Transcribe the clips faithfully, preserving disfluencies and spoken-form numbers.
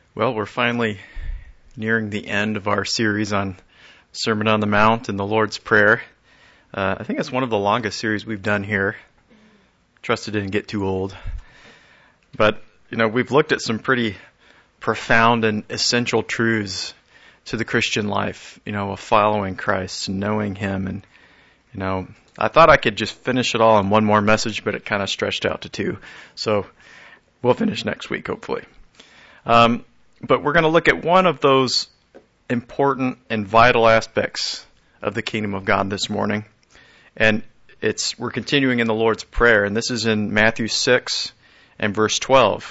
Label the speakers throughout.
Speaker 1: Well, we're finally nearing the end of our series on Sermon on the Mount and the Lord's Prayer. Uh, I think it's one of the longest series we've done here. Trust it didn't get too old. But, you know, we've looked at some pretty profound and essential truths to the Christian life, you know, of following Christ and knowing Him. And, you know, I thought I could just finish it all in one more message, but it kind of stretched out to two. So we'll finish next week, hopefully. Um, But we're going to look at one of those important and vital aspects of the kingdom of God this morning. And it's we're continuing in the Lord's Prayer, and this is in Matthew six and verse twelve,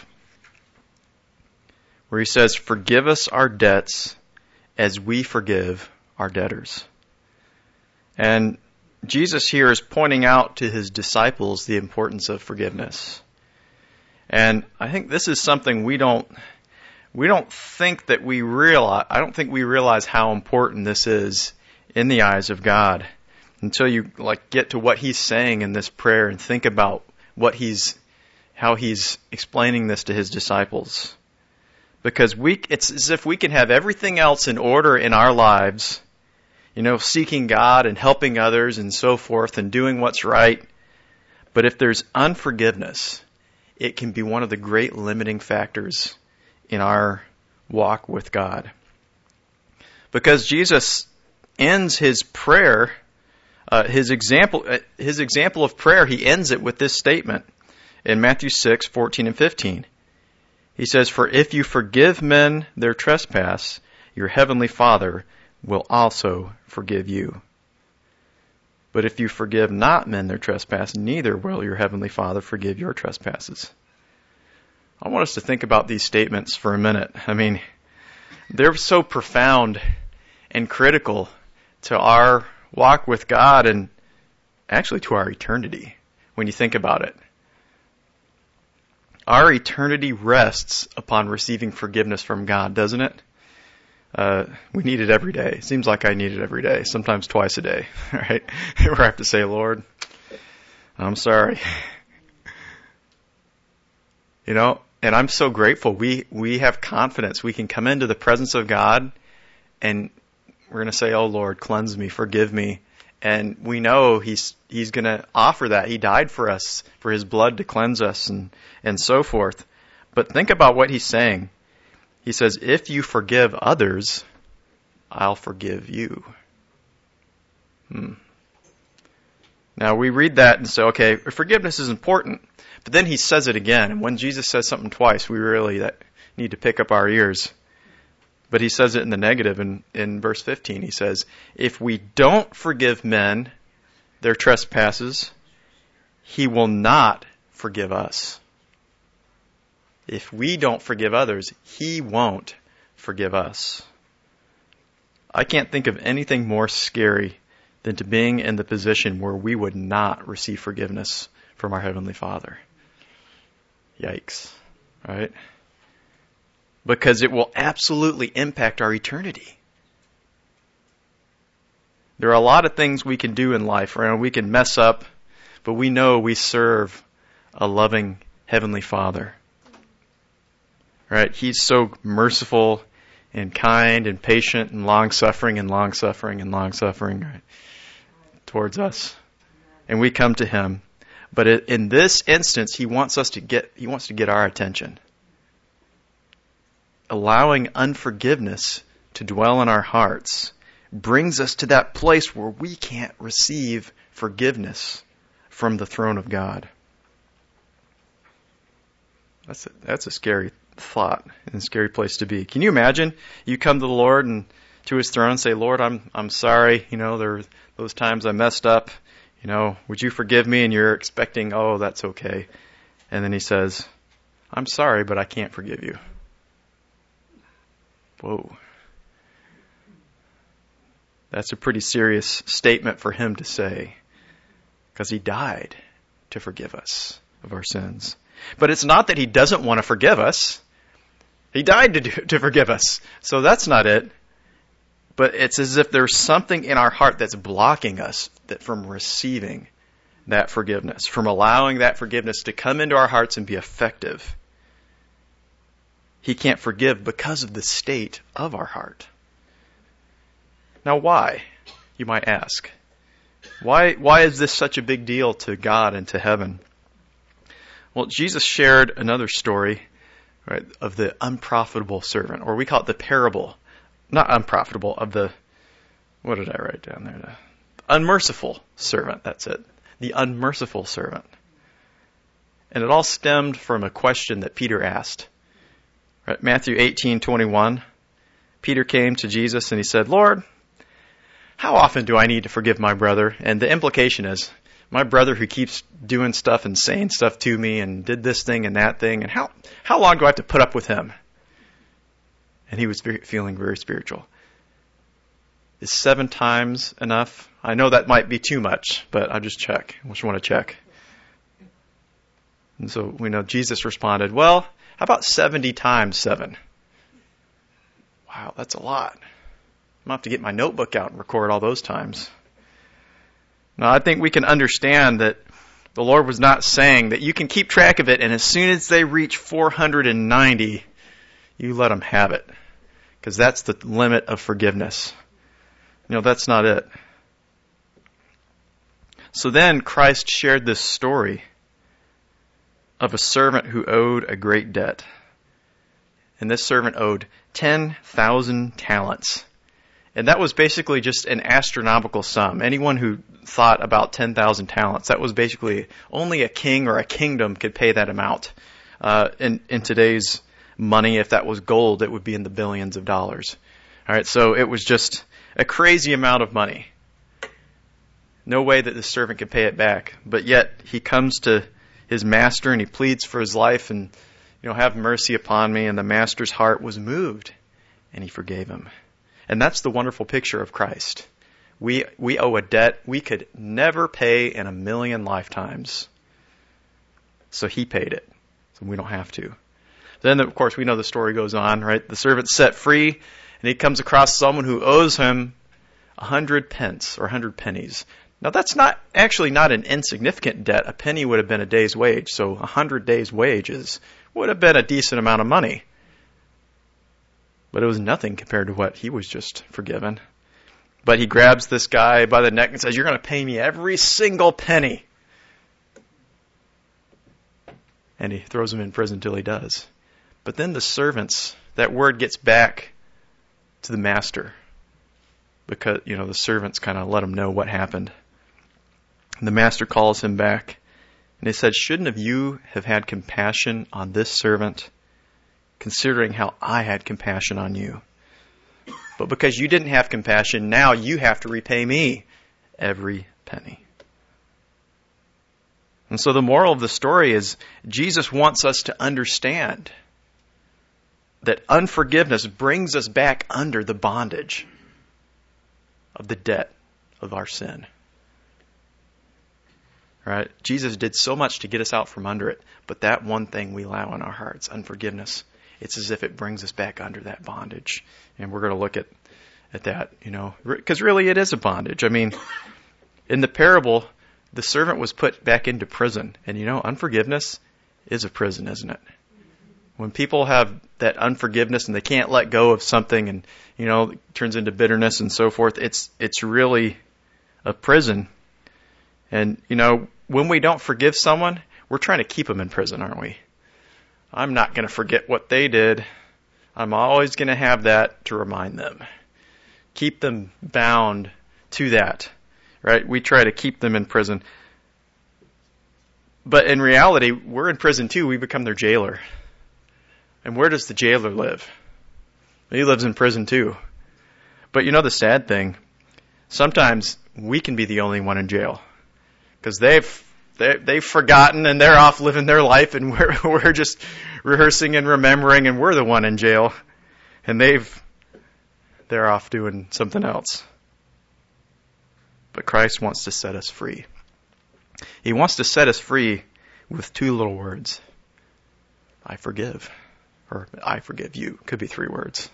Speaker 1: where He says, "Forgive us our debts as we forgive our debtors." And Jesus here is pointing out to His disciples the importance of forgiveness. And I think this is something we don't We don't think that we realize, I don't think we realize how important this is in the eyes of God until you like get to what He's saying in this prayer and think about what He's, how He's explaining this to His disciples. Because we, it's as if we can have everything else in order in our lives, you know, seeking God and helping others and so forth and doing what's right. But if there's unforgiveness, it can be one of the great limiting factors in our walk with God. Because Jesus ends His prayer, uh, His example, uh, His example of prayer, He ends it with this statement in Matthew six, fourteen and fifteen. He says, "For if you forgive men their trespass, your heavenly Father will also forgive you. But if you forgive not men their trespass, neither will your heavenly Father forgive your trespasses." I want us to think about these statements for a minute. I mean, they're so profound and critical to our walk with God and actually to our eternity when you think about it. Our eternity rests upon receiving forgiveness from God, doesn't it? Uh, we need it every day. It seems like I need it every day, sometimes twice a day, right? Where I have to say, "Lord, I'm sorry." You know, and I'm so grateful. We we have confidence. We can come into the presence of God and we're going to say, "Oh Lord, cleanse me, forgive me." And we know He's He's going to offer that. He died for us, for His blood to cleanse us and, and so forth. But think about what He's saying. He says, "If you forgive others, I'll forgive you." Hmm. Now we read that and say, okay, forgiveness is important. But then He says it again. And when Jesus says something twice, we really that need to pick up our ears. But He says it in the negative. In, in verse fifteen, He says, "If we don't forgive men their trespasses, He will not forgive us." If we don't forgive others, He won't forgive us. I can't think of anything more scary than to being in the position where we would not receive forgiveness from our Heavenly Father. Yikes, right? Because it will absolutely impact our eternity. There are a lot of things we can do in life, right? We can mess up, but we know we serve a loving Heavenly Father. Right? He's so merciful and kind and patient and long-suffering and long-suffering and long-suffering, right, towards us. And we come to Him. But in this instance, He wants us to get, He wants to get our attention. Allowing unforgiveness to dwell in our hearts brings us to that place where we can't receive forgiveness from the throne of God. That's a, that's a scary thought and a scary place to be. Can you imagine? You come to the Lord and to His throne and say, "Lord, I'm I'm sorry. You know, there were those times I messed up. You know, would you forgive me?" And you're expecting, "Oh, that's okay." And then He says, "I'm sorry, but I can't forgive you." Whoa. That's a pretty serious statement for Him to say, because He died to forgive us of our sins. But it's not that He doesn't want to forgive us. He died to do, to forgive us. So that's not it. But it's as if there's something in our heart that's blocking us that from receiving that forgiveness, from allowing that forgiveness to come into our hearts and be effective. He can't forgive because of the state of our heart. Now why, you might ask? Why, why is this such a big deal to God and to heaven? Well, Jesus shared another story, right, of the unprofitable servant, or we call it the parable, not unprofitable, of the, what did I write down there? The unmerciful servant, that's it. The unmerciful servant. And it all stemmed from a question that Peter asked. Right, Matthew eighteen twenty-one, Peter came to Jesus and he said, Lord, how often do I need to forgive my brother? And the implication is, my brother who keeps doing stuff and saying stuff to me and did this thing and that thing, and how, how long do I have to put up with him? And he was very, feeling very spiritual. Is seven times enough? I know that might be too much, but I'll just check. I just want to check. And so we know Jesus responded, well, how about seventy times seven? Wow, that's a lot. I'm going to have to get my notebook out and record all those times. Now, I think we can understand that the Lord was not saying that you can keep track of it, and as soon as they reach four hundred ninety, you let them have it. Because that's the limit of forgiveness. You know, that's not it. So then Christ shared this story of a servant who owed a great debt. And this servant owed ten thousand talents. And that was basically just an astronomical sum. Anyone who thought about ten thousand talents, that was basically only a king or a kingdom could pay that amount. Uh, in, in today's money, if that was gold, it would be in the billions of dollars. All right, so it was just a crazy amount of money. No way that the servant could pay it back. But yet he comes to his master and he pleads for his life and, you know, have mercy upon me. And the master's heart was moved and he forgave him. And that's the wonderful picture of Christ. We we owe a debt we could never pay in a million lifetimes. So he paid it. So we don't have to. Then, of course, we know the story goes on, right? The servant's set free and he comes across someone who owes him a hundred pence or a hundred pennies. Now, that's not actually not an insignificant debt. A penny would have been a day's wage. So a hundred days' wages would have been a decent amount of money. But it was nothing compared to what he was just forgiven. But he grabs this guy by the neck and says, you're going to pay me every single penny. And he throws him in prison till he does. But then the servants, that word gets back to the master. Because, you know, the servants kind of let him know what happened. And the master calls him back. And he said, shouldn't have you have had compassion on this servant, considering how I had compassion on you? But because you didn't have compassion, now you have to repay me every penny. And so the moral of the story is Jesus wants us to understand that unforgiveness brings us back under the bondage of the debt of our sin. Right? Jesus did so much to get us out from under it, but that one thing we allow in our hearts, unforgiveness, it's as if it brings us back under that bondage. And we're going to look at, at that, you know, because really it is a bondage. I mean, in the parable, the servant was put back into prison. And, you know, unforgiveness is a prison, isn't it? When people have that unforgiveness and they can't let go of something and, you know, it turns into bitterness and so forth, it's it's really a prison. And, you know, when we don't forgive someone, we're trying to keep them in prison, aren't we? I'm not going to forget what they did. I'm always going to have that to remind them. Keep them bound to that, right? We try to keep them in prison. But in reality, we're in prison too. We become their jailer. And where does the jailer live? He lives in prison too. But you know the sad thing? Sometimes we can be the only one in jail. Because they've they, they've forgotten and they're off living their life and we're we're just rehearsing and remembering and we're the one in jail. And they've they're off doing something else. But Christ wants to set us free. He wants to set us free with two little words. I forgive. Or I forgive you. Could be three words.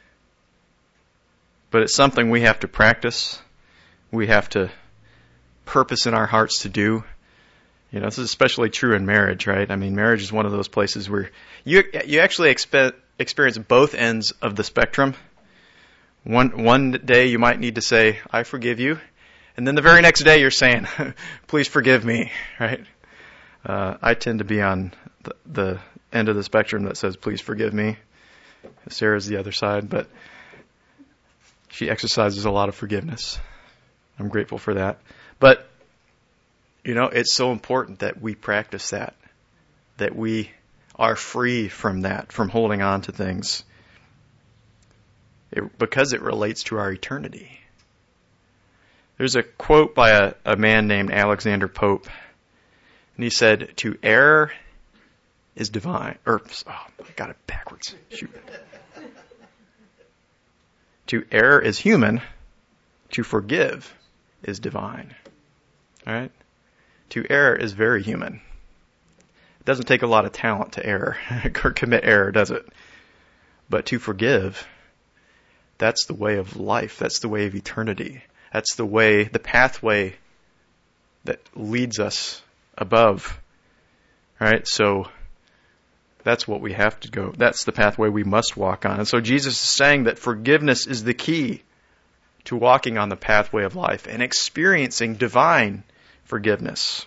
Speaker 1: But it's something we have to practice. We have to purpose in our hearts to do. You know, this is especially true in marriage, right? I mean, marriage is one of those places where you you actually expect experience both ends of the spectrum. One one day you might need to say, I forgive you. And then the very next day you're saying, please forgive me, right? Uh, I tend to be on the, the end of the spectrum that says, please forgive me. Sarah's the other side, but she exercises a lot of forgiveness. I'm grateful for that. But, you know, it's so important that we practice that, that we are free from that, from holding on to things, it, because it relates to our eternity. There's a quote by a, a man named Alexander Pope, and he said, to err is divine. Or, oh, I got it backwards. Shoot. To err is human. To forgive is divine. All right? To err is very human. It doesn't take a lot of talent to err or commit error, does it? But to forgive, that's the way of life. That's the way of eternity. That's the way, the pathway that leads us above. All right? So that's what we have to go. That's the pathway we must walk on. And so Jesus is saying that forgiveness is the key to walking on the pathway of life and experiencing divine forgiveness.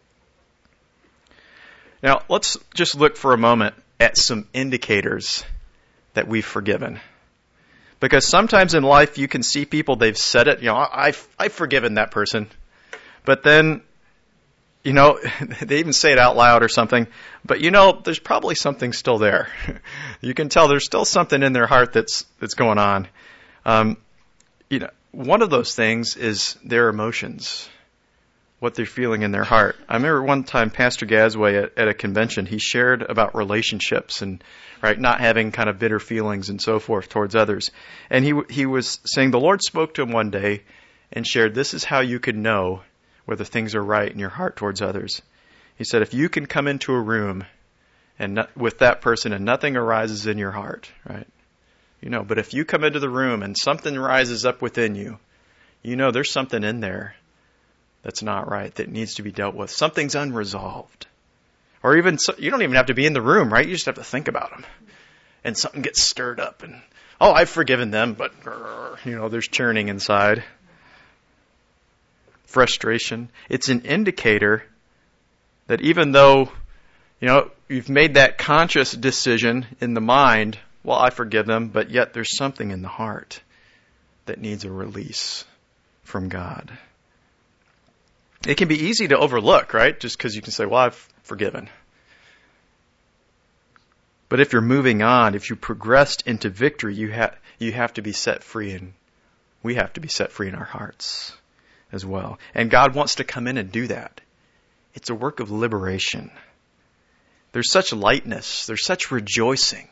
Speaker 1: Now, let's just look for a moment at some indicators that we've forgiven. Because sometimes in life you can see people, they've said it, you know, I've, I've forgiven that person. But then, you know, they even say it out loud or something. But you know, there's probably something still there. You can tell there's still something in their heart that's that's going on. Um, you know, one of those things is their emotions, what they're feeling in their heart. I remember one time Pastor Gasway at, at a convention, he shared about relationships and right not having kind of bitter feelings and so forth towards others. And he he was saying the Lord spoke to him one day and shared, this is how you can know whether things are right in your heart towards others. He said, if you can come into a room and not, with that person and nothing arises in your heart, right? You know, but if you come into the room and something rises up within you, you know there's something in there that's not right, that needs to be dealt with. Something's unresolved. Or even, so, you don't even have to be in the room, right? You just have to think about them. And something gets stirred up and, oh, I've forgiven them, but, you know, there's churning inside. Frustration. It's an indicator that even though, you know, you've made that conscious decision in the mind, well, I forgive them, but yet there's something in the heart that needs a release from God. It can be easy to overlook, right? Just because you can say, well, I've forgiven. But if you're moving on, if you progressed into victory, you have you have to be set free, and we have to be set free in our hearts as well. And God wants to come in and do that. It's a work of liberation. There's such lightness. There's such rejoicing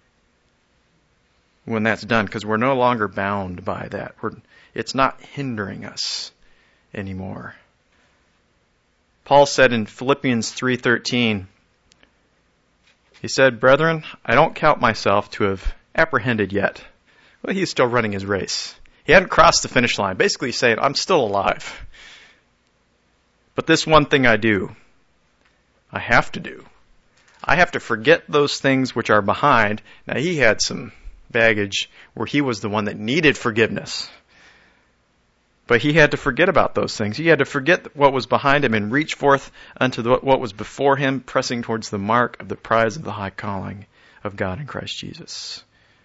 Speaker 1: when that's done, because we're no longer bound by that. We're, it's not hindering us anymore. Paul said in Philippians three thirteen, he said, brethren, I don't count myself to have apprehended yet. Well, he's still running his race. He hadn't crossed the finish line. Basically saying, I'm still alive. But this one thing I do, I have to do. I have to forget those things which are behind. Now, he had some baggage where he was the one that needed forgiveness. But he had to forget about those things. He had to forget what was behind him and reach forth unto the, what was before him, pressing towards the mark of the prize of the high calling of God in Christ Jesus.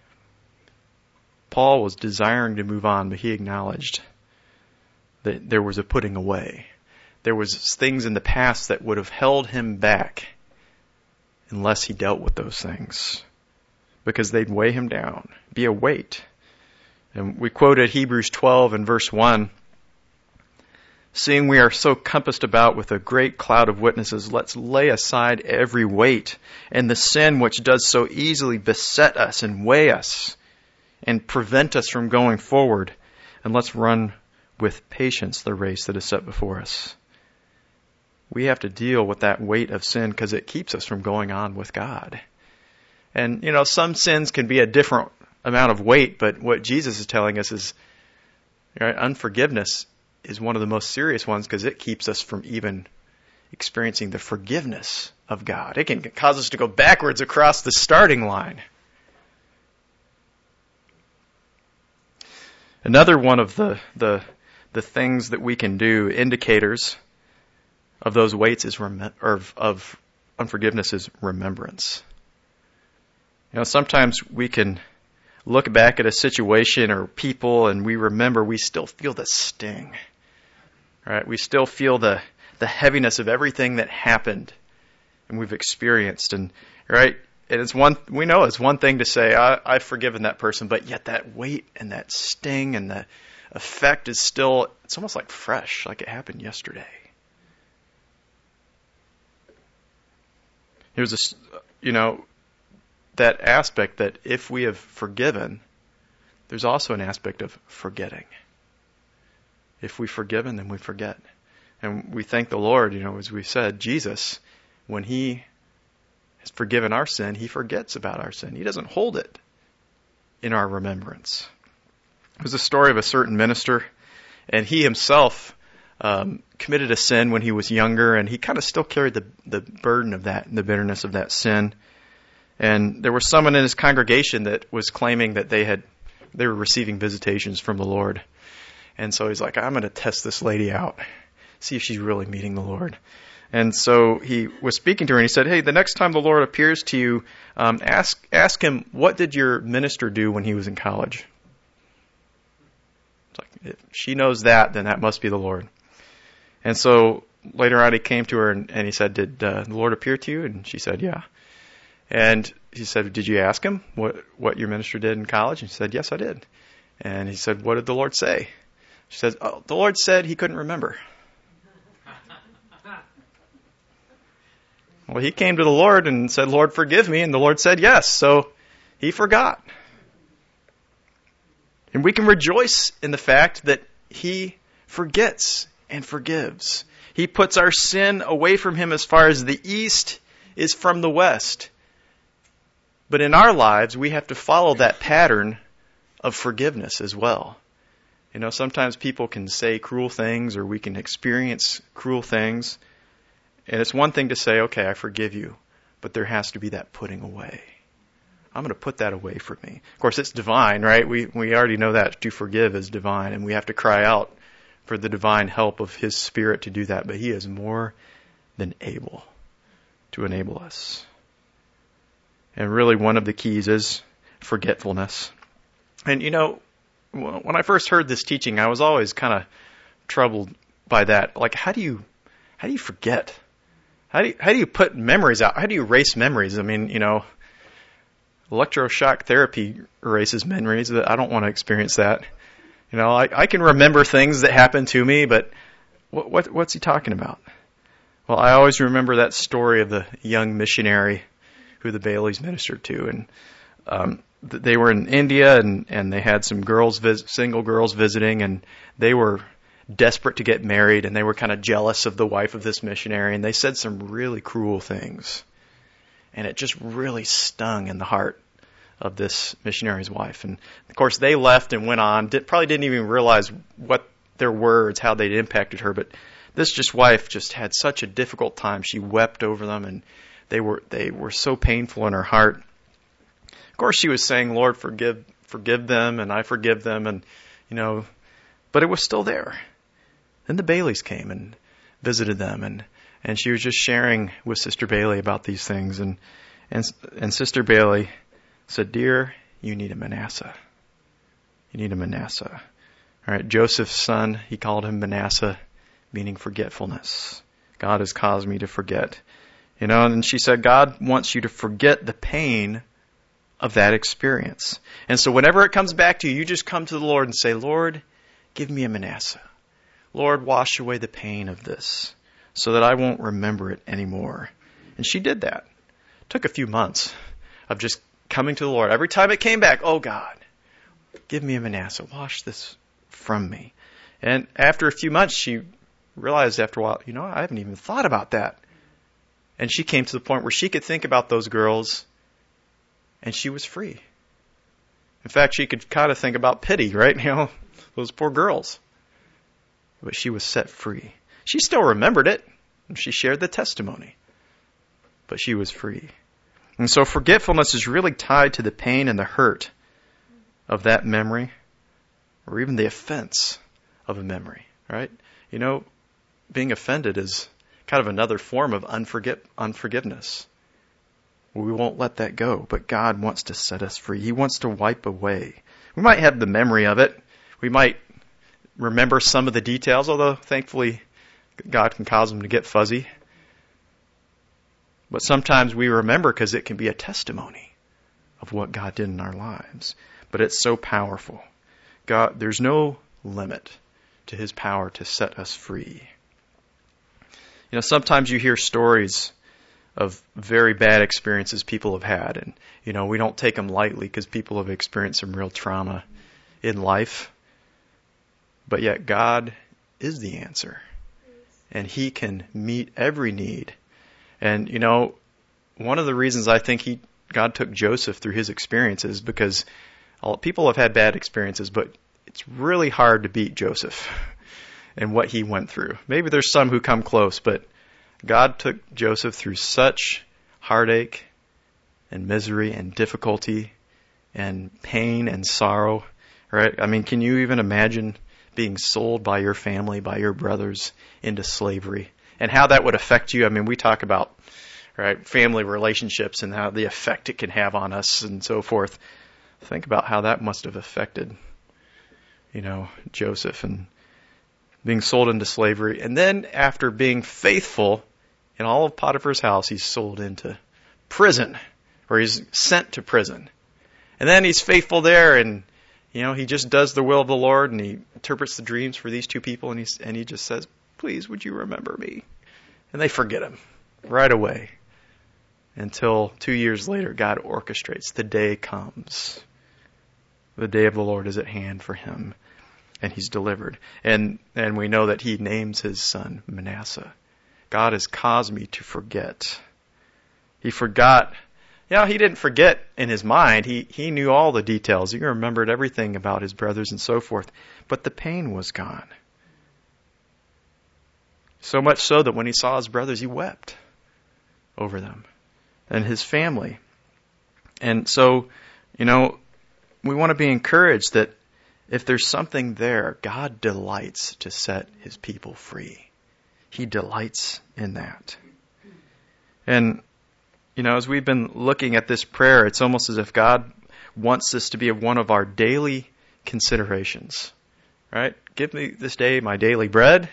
Speaker 1: Paul was desiring to move on, but he acknowledged that there was a putting away. There was things in the past that would have held him back unless he dealt with those things, because they'd weigh him down, be a weight. And we quoted Hebrews twelve and verse one, seeing we are so compassed about with a great cloud of witnesses, let's lay aside every weight and the sin which does so easily beset us and weigh us and prevent us from going forward. And let's run with patience the race that is set before us. We have to deal with that weight of sin because it keeps us from going on with God. And, you know, some sins can be a different amount of weight, but what Jesus is telling us is, right, unforgiveness is one of the most serious ones because it keeps us from even experiencing the forgiveness of God. It can cause us to go backwards across the starting line. Another one of the, the, the things that we can do, indicators of those weights is rem- or of, of unforgiveness is remembrance. You know, sometimes we can look back at a situation or people and we remember, we still feel the sting. Right? We still feel the, the heaviness of everything that happened and we've experienced. And right, and it's one we know it's one thing to say, I, I've forgiven that person, but yet that weight and that sting and the effect is still, it's almost like fresh, like it happened yesterday. Here's a, you know, that aspect that if we have forgiven, there's also an aspect of forgetting. If we've forgiven, then we forget. And we thank the Lord, you know, as we said, Jesus, when He has forgiven our sin, He forgets about our sin. He doesn't hold it in our remembrance. It was a story of a certain minister, and he himself um, committed a sin when he was younger, and he kind of still carried the, the burden of that, the bitterness of that sin. And there was someone in his congregation that was claiming that they had they were receiving visitations from the Lord. And so he's like, I'm going to test this lady out, see if she's really meeting the Lord. And so he was speaking to her, and he said, hey, the next time the Lord appears to you, um, ask ask him, what did your minister do when he was in college? It's like, if she knows that, then that must be the Lord. And so later on he came to her, and, and he said, did uh, the Lord appear to you? And she said, yeah. And he said, did you ask him what, what your minister did in college? And she said, yes, I did. And he said, what did the Lord say? She said, oh, the Lord said he couldn't remember. Well, he came to the Lord and said, Lord, forgive me. And the Lord said, yes. So he forgot. And we can rejoice in the fact that He forgets and forgives. He puts our sin away from Him as far as the east is from the west. But in our lives, we have to follow that pattern of forgiveness as well. You know, sometimes people can say cruel things, or we can experience cruel things. And it's one thing to say, okay, I forgive you. But there has to be that putting away. I'm going to put that away from me. Of course, it's divine, right? We we already know that to forgive is divine, and we have to cry out for the divine help of His Spirit to do that. But He is more than able to enable us. And really, one of the keys is forgetfulness. And you know, when I first heard this teaching, I was always kind of troubled by that. Like, how do you how do you forget? How do you, how do you put memories out? How do you erase memories? I mean, you know, electroshock therapy erases memories. But I don't want to experience that. You know, I, I can remember things that happened to me, but what, what what's he talking about? Well, I always remember that story of the young missionary who the Baileys ministered to, and um, they were in India, and, and they had some girls, vis- single girls visiting, and they were desperate to get married, and they were kind of jealous of the wife of this missionary, and they said some really cruel things, and it just really stung in the heart of this missionary's wife. And of course, they left and went on. Did, probably didn't even realize what their words, how they'd impacted her, but this just wife just had such a difficult time. She wept over them, and They were they were so painful in her heart. Of course, she was saying, Lord, forgive forgive them, and I forgive them, and you know, but it was still there. Then the Baileys came and visited them, and, and she was just sharing with Sister Bailey about these things, and and and Sister Bailey said, dear, you need a Manasseh. You need a Manasseh. All right, Joseph's son, he called him Manasseh, meaning forgetfulness. God has caused me to forget. You know, and she said, God wants you to forget the pain of that experience. And so whenever it comes back to you, you just come to the Lord and say, Lord, give me a Manasseh. Lord, wash away the pain of this so that I won't remember it anymore. And she did that. It took a few months of just coming to the Lord. Every time it came back, oh God, give me a Manasseh. Wash this from me. And after a few months, she realized after a while, you know, I haven't even thought about that. And she came to the point where she could think about those girls, and she was free. In fact, she could kind of think about pity, right? You know, those poor girls. But she was set free. She still remembered it, and she shared the testimony. But she was free. And so forgetfulness is really tied to the pain and the hurt of that memory. or even the offense of a memory, right? You know, being offended is kind of another form of unforgive, unforgiveness. We won't let that go, but God wants to set us free. He wants to wipe away. We might have the memory of it. We might remember some of the details, although thankfully God can cause them to get fuzzy. But sometimes we remember because it can be a testimony of what God did in our lives. But it's so powerful. God, there's no limit to His power to set us free. You know, sometimes you hear stories of very bad experiences people have had. And, you know, we don't take them lightly because people have experienced some real trauma in life. But yet God is the answer. And He can meet every need. And, you know, one of the reasons I think he God took Joseph through his experiences because all, people have had bad experiences, but it's really hard to beat Joseph and what he went through. Maybe there's some who come close, but God took Joseph through such heartache and misery and difficulty and pain and sorrow, right? I mean, can you even imagine being sold by your family, by your brothers into slavery and how that would affect you? I mean, we talk about, right, family relationships and how the effect it can have on us and so forth. Think about how that must have affected, you know, Joseph and being sold into slavery. And then after being faithful in all of Potiphar's house, he's sold into prison, or he's sent to prison. And then he's faithful there, and, you know, he just does the will of the Lord, and he interprets the dreams for these two people, and, he's, and he just says, please, would you remember me? And they forget him right away. Until two years later, God orchestrates. The day comes. The day of the Lord is at hand for him. And he's delivered. And and we know that he names his son Manasseh. God has caused me to forget. He forgot. You know, he didn't forget in his mind. He, he knew all the details. He remembered everything about his brothers and so forth. But the pain was gone. So much so that when he saw his brothers, he wept over them and his family. And so, you know, we want to be encouraged that if there's something there, God delights to set his people free. He delights in that. And, you know, as we've been looking at this prayer, it's almost as if God wants this to be one of our daily considerations. Right? Give me this day my daily bread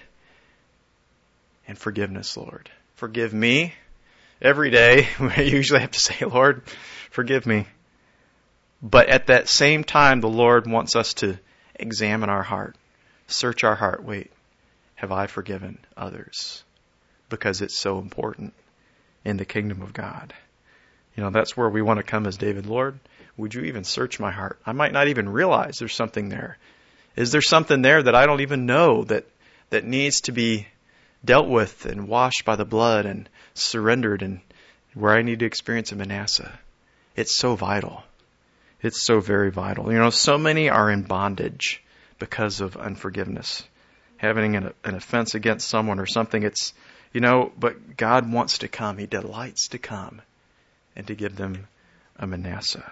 Speaker 1: and forgiveness, Lord. Forgive me. Every day, we usually have to say, Lord, forgive me. But at that same time, the Lord wants us to examine our heart, search our heart. Wait, have I forgiven others? Because it's so important in the kingdom of God. You know, that's where we want to come as David. Lord, would you even search my heart? I might not even realize there's something there. Is there something there that I don't even know that, that needs to be dealt with and washed by the blood and surrendered, and where I need to experience a Manasseh? It's so vital. It's so very vital. You know, so many are in bondage because of unforgiveness. Having an, an offense against someone or something, it's, you know, but God wants to come. He delights to come and to give them a Manasseh.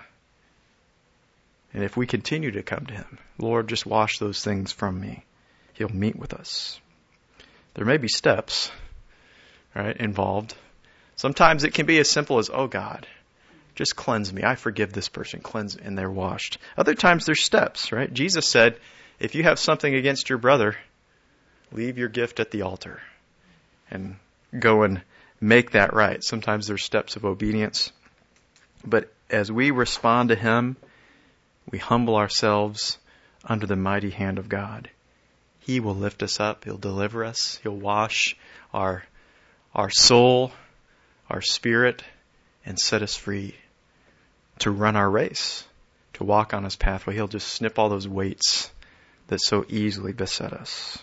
Speaker 1: And if we continue to come to him, Lord, just wash those things from me, he'll meet with us. There may be steps, right, involved. Sometimes it can be as simple as, oh God, just cleanse me. I forgive this person. Cleanse, and they're washed. Other times there's steps, right? Jesus said, if you have something against your brother, leave your gift at the altar and go and make that right. Sometimes there's steps of obedience. But as we respond to him, we humble ourselves under the mighty hand of God. He will lift us up. He'll deliver us. He'll wash our, our soul, our spirit, and set us free to run our race, to walk on his pathway. He'll just snip all those weights that so easily beset us.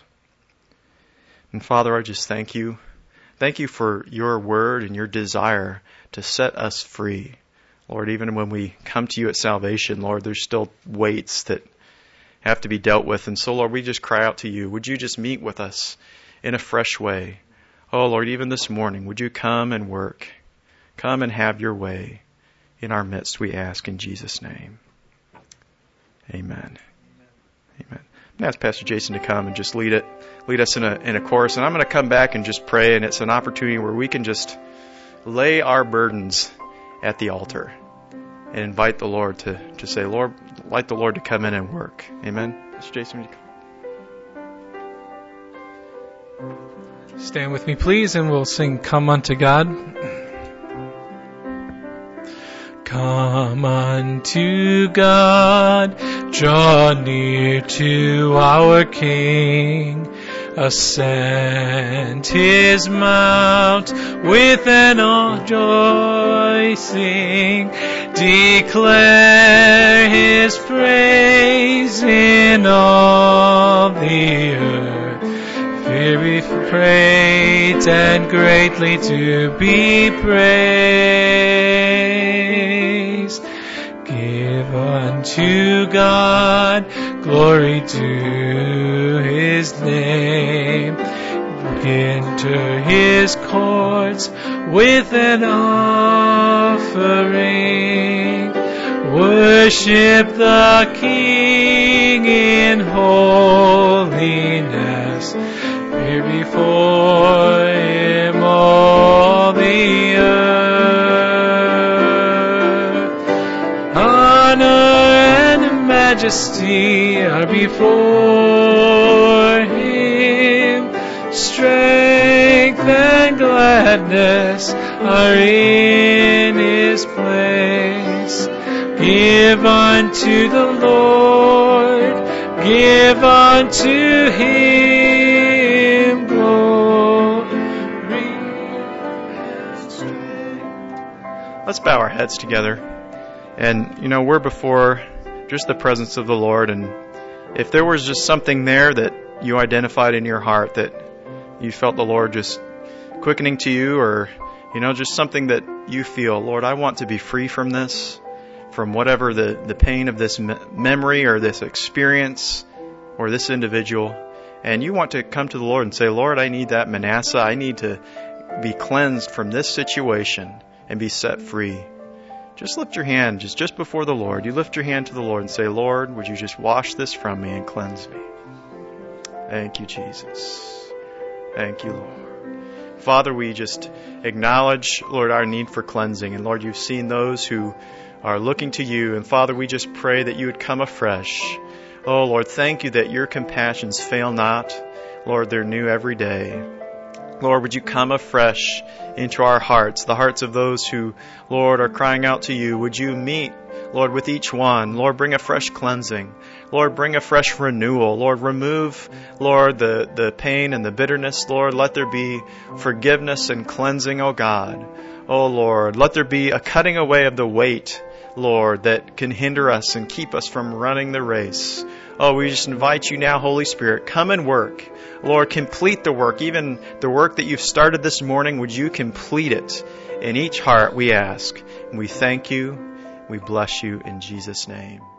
Speaker 1: And Father, I just thank you. Thank you for your word and your desire to set us free. Lord, even when we come to you at salvation, Lord, there's still weights that have to be dealt with. And so, Lord, we just cry out to you. Would you just meet with us in a fresh way? Oh, Lord, even this morning, would you come and work? Come and have your way in our midst, we ask in Jesus' name. Amen. Amen. I'm going to ask Pastor Jason to come and just lead it, lead us in a in a chorus. And I'm going to come back and just pray, and it's an opportunity where we can just lay our burdens at the altar and invite the Lord to, to say, Lord, like the Lord to come in and work. Amen. Pastor Jason, would you come?
Speaker 2: Stand with me, please, and we'll sing Come Unto God. Come unto God, draw near to our King, ascend His mount with an rejoicing, declare His praise in all the earth, very great and greatly to be praised. Give unto God glory to His name. Enter His courts with an offering. Worship the King in holiness. Here before Him all the earth. Honor and majesty are before Him. Strength and gladness are in His place. Give unto the Lord, give unto Him glory and strength.
Speaker 1: Let's bow our heads together. And, you know, we're before just the presence of the Lord, and if there was just something there that you identified in your heart that you felt the Lord just quickening to you, or, you know, just something that you feel, Lord, I want to be free from this, from whatever the, the pain of this me- memory or this experience or this individual, and you want to come to the Lord and say, Lord, I need that Manasseh. I need to be cleansed from this situation and be set free. Just lift your hand just, just before the Lord. You lift your hand to the Lord and say, Lord, would you just wash this from me and cleanse me? Thank you, Jesus. Thank you, Lord. Father, we just acknowledge, Lord, our need for cleansing. And Lord, you've seen those who are looking to you. And Father, we just pray that you would come afresh. Oh, Lord, thank you that your compassions fail not. Lord, they're new every day. Lord, would you come afresh into our hearts, the hearts of those who, Lord, are crying out to you. Would you meet, Lord, with each one. Lord, bring a fresh cleansing. Lord, bring a fresh renewal. Lord, remove, Lord, the, the pain and the bitterness. Lord, let there be forgiveness and cleansing, oh God. Oh Lord, let there be a cutting away of the weight, Lord, that can hinder us and keep us from running the race. Oh, we just invite you now, Holy Spirit, come and work. Lord, complete the work. Even the work that you've started this morning, would you complete it in each heart, we ask. And we thank you. We bless you in Jesus' name.